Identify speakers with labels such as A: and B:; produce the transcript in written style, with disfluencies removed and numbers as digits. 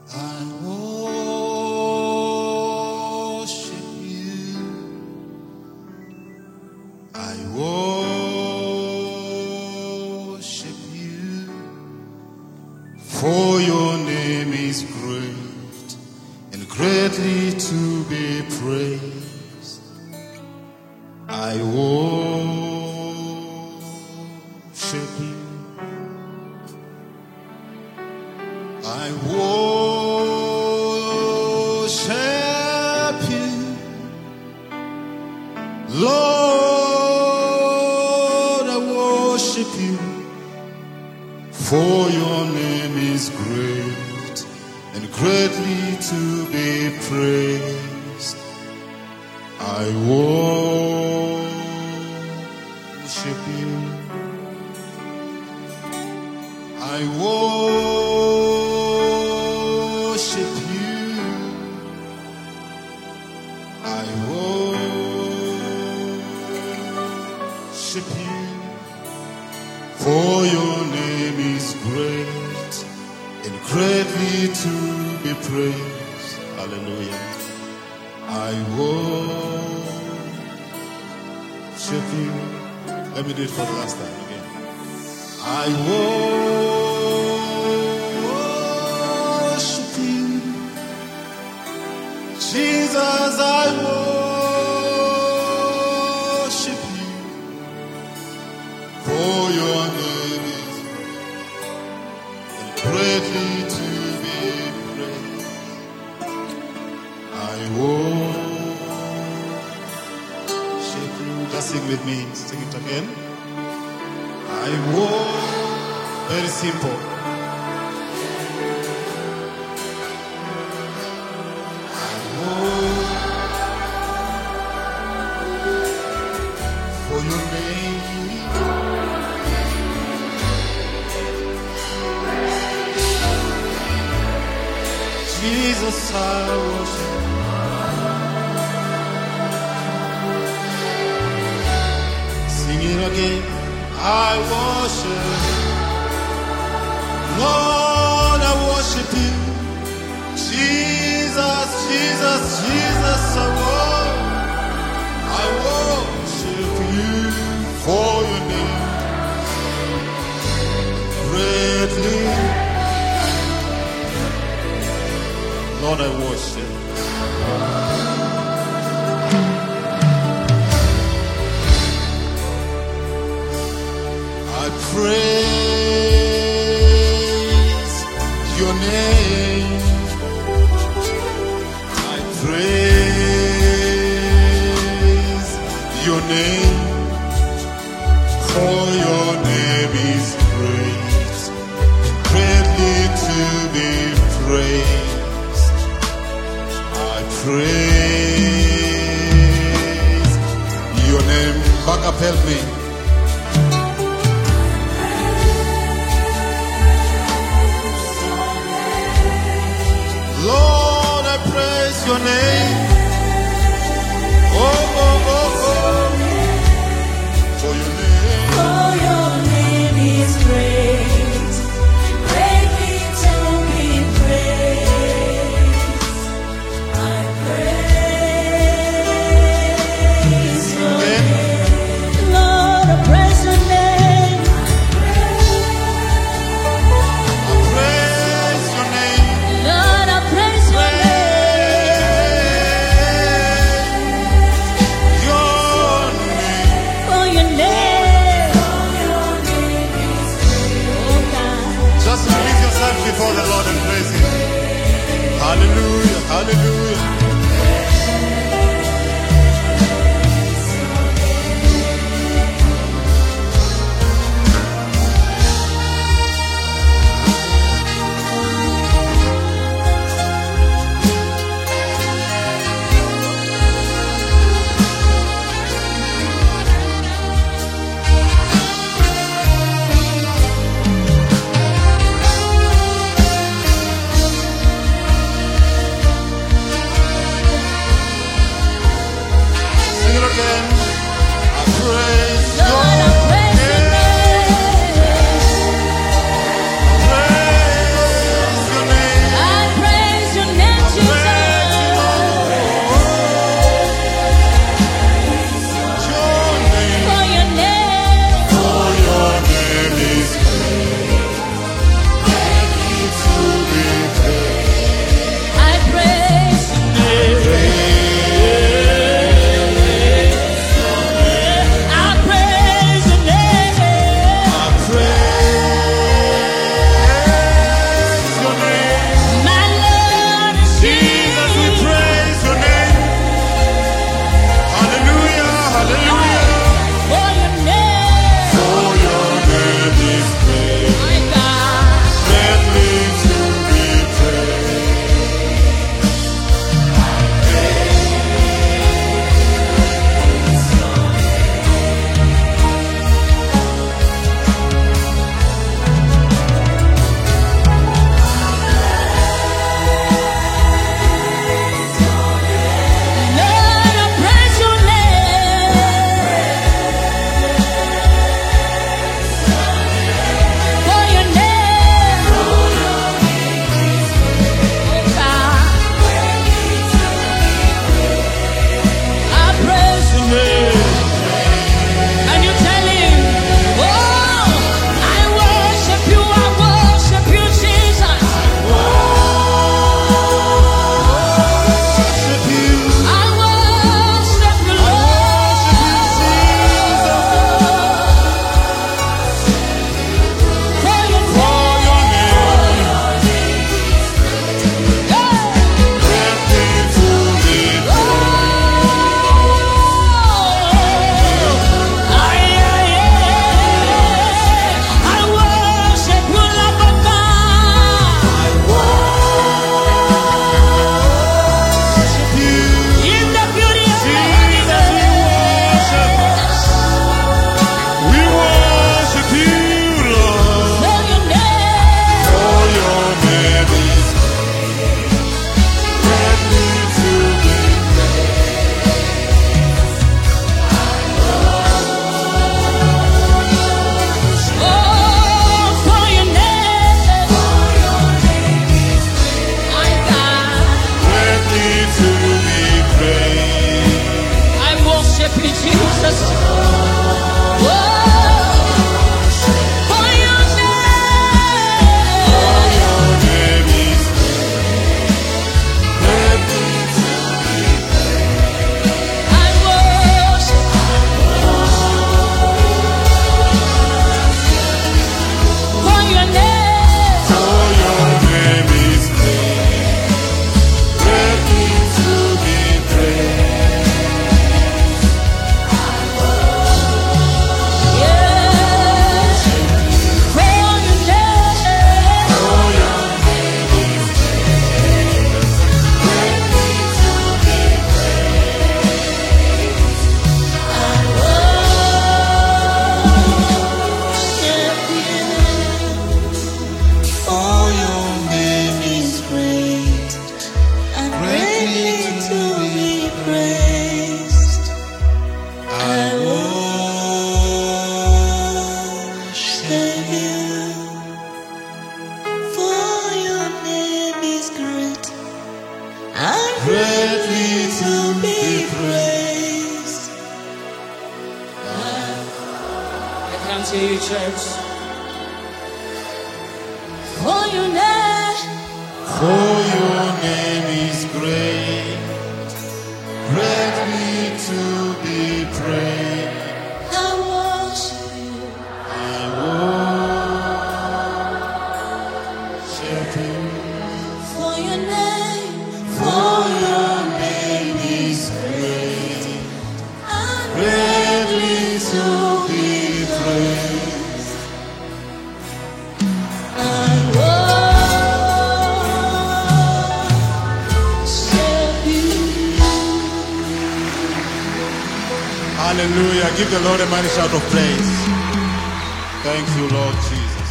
A: I worship you. I worship you. For your name is great and greatly to be praised. I worship you. I worship you, Lord. I worship you, for your name is great and greatly to be praised. I worship you. I worship you. I worship you. For your name is great and greatly to be praised. Hallelujah. I worship you. Let me do it for the last time again. I worship you, Jesus. I worship you, for your name is greatly to be praised. I worship you. Just sing with me. Sing it again. I worship. Very simple. For your name, Jesus, I worship. Sing it again. I worship. Lord, I worship you. Jesus, Jesus, Jesus, I worship you for your name. Greatly, Lord, I worship. I praise your name. I praise your name. For your name is great, greatly to be praised. I praise your name. Back up, help me. Lord, I praise your name. Oh, oh, oh, oh. For your name.
B: For your name is great, greatly to be praised. I praise your name. Lord, I praise your name.
A: I praise your name.
B: Lord, I praise your name. For your name. Oh God.
A: Just release yourself before the Lord and praise Him. Hallelujah, hallelujah. church.
B: For your name,
A: For your name is great, greatly to be praised.
B: I worship you.
A: I worship you.
B: For your name,
A: For your name is great, greatly to be praised.
B: I worship you.
A: Hallelujah. Give the Lord a mighty shout of praise. Thank you, Lord Jesus.